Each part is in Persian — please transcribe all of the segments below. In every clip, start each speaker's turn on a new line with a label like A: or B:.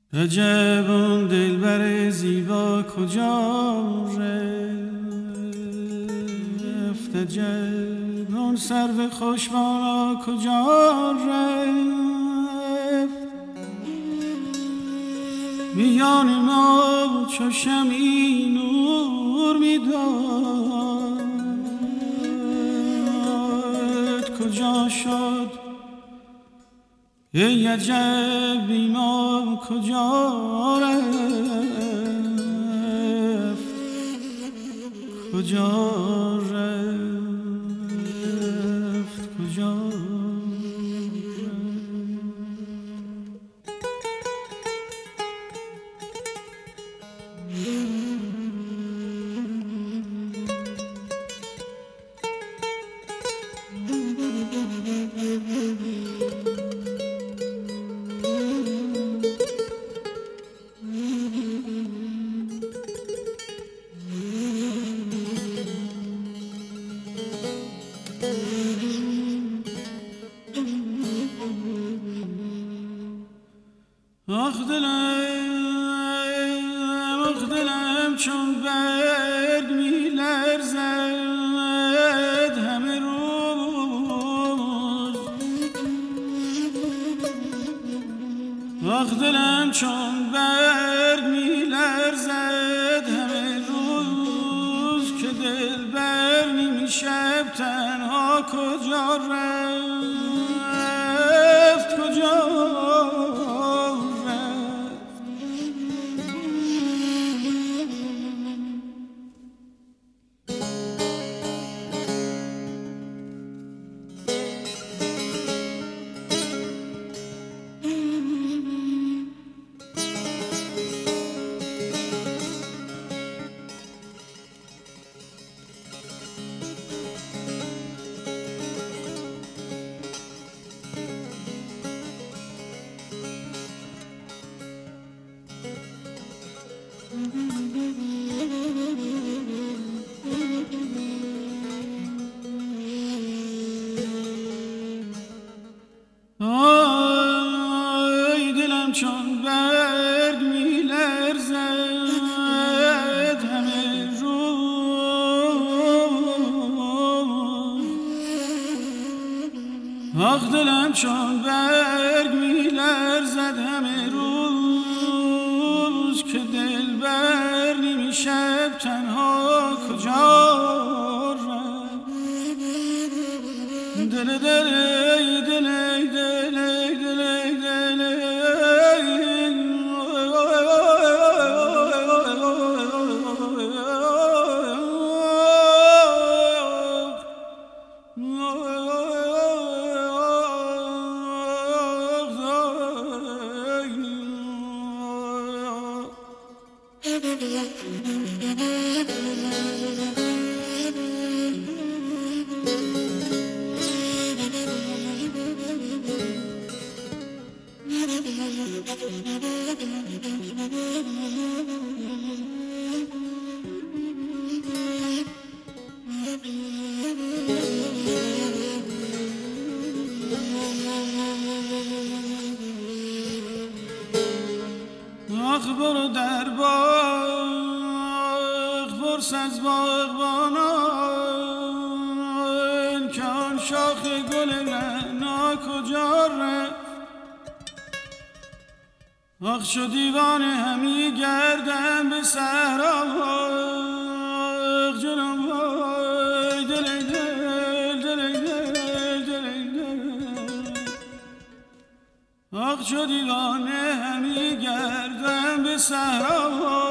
A: عجب اون دلبر زیبا کجا رفت، عجب اون سرو خوشبارا کجا رفت. میان ما چو شمعی نور میداد، کجا شد ای عجب بی ما کجا رفت، کجا رفت، کجا رفت. آخ دلم چون برگ می لرزد همه روز. آخ دلم چون برگ می لرزد همه روز، که دلبر نیمی شب تنها کجا رفت، کجا چون برگ می لرزد همه روز. آخ دلم چون برگ می لرزد همه روز، که دلبر نیمی شب تنها کجا رفت. دل دل دل دل آخ برو در باغ پرس از باغبانان، که آن شاخ گل رعنا کجا رفت. آخ چو دیوانه همی گردم به صحرا، جلوم وای دل دل دل دل دل. آخ چو دیوانه همی گردم به صحرا،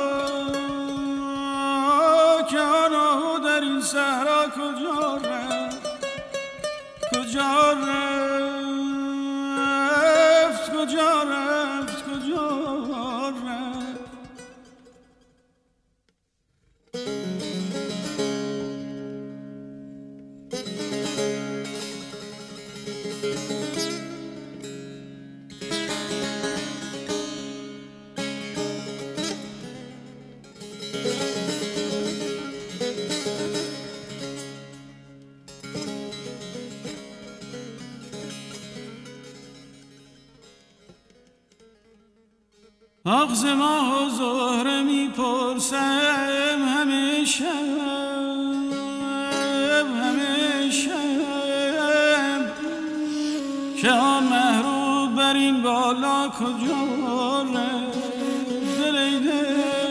A: که آن آهو در این صحرا کجا رفت، کجا رفت، کجا رفت، کجا رفت. آغز ماه و زهره میپرسم همیشه که آن محروب بر این بالا کجا ره دل